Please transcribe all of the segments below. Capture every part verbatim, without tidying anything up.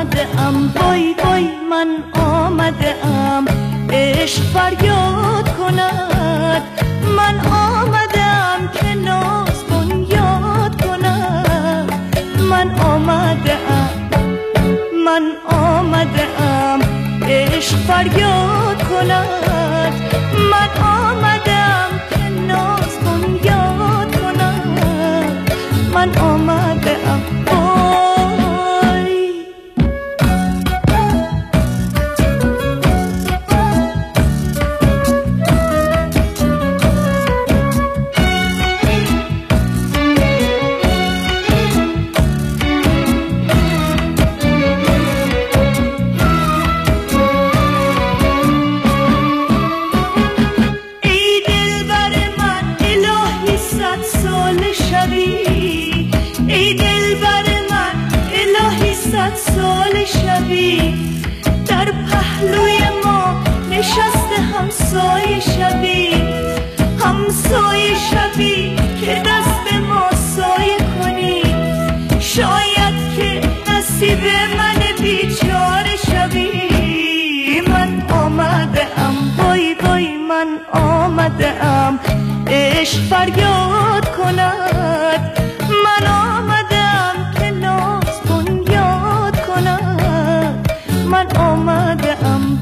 آمده ام، وای وای من آمده ام، عشق فریاد کند. من آمده ام که ناز بنیاد کند. من آمده ام، من آمده ام، عشق فریاد کند. من آمده ام که ناز بنیاد کند. من آمده ام. ای دلبر من الهی صد سال شبی، در پهلوی ما نشسته همسایه شبی. همسایه شبی که دست ما سایه کنی، شاید که نصیب من بیچاره شبی. من آمده ام، وای وای من آمده ام، عشق فریاد کند. من آمدم که ناز بنیاد کند. من آمده ام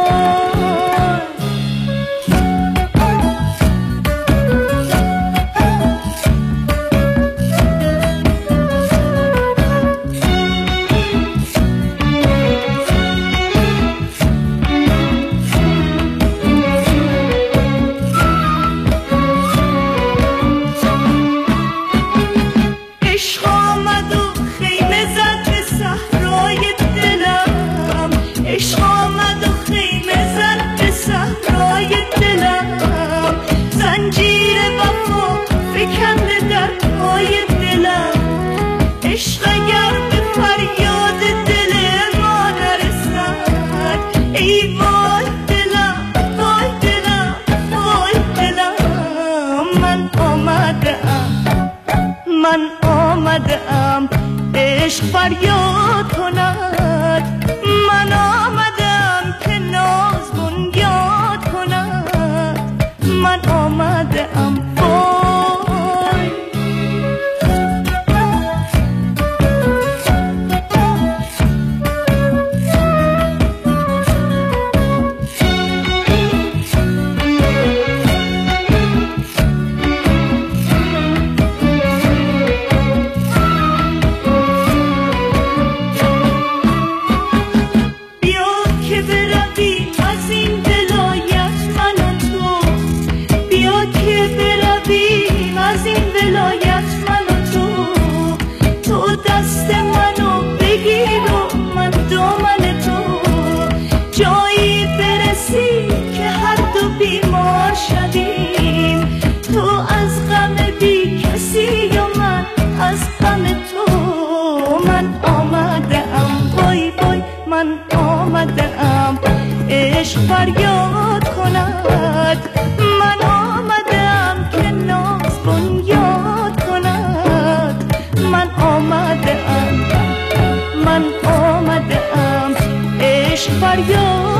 فکنده در پای دلم. عشق اگر به فریاد دل ما نرسد، ای وای دلم، وای دلم، وای دلم. من آمده ام، من آمده ام، عشق فریاد کند. من آمده ام که ناز بنیاد کند. من آمده ام. از این ولایت من و تو، تو دست منو بگیر و من دامن تو. جایی برسی که هر دو بیمار شدیم، تو از غم بی کسی و من از غم تو. من آمده ام، وای وای من آمده ام، عشق فریاد کند. من آمده ام که ناز بنیاد کند. من آمده ام، من آمده ام، عشق فریاد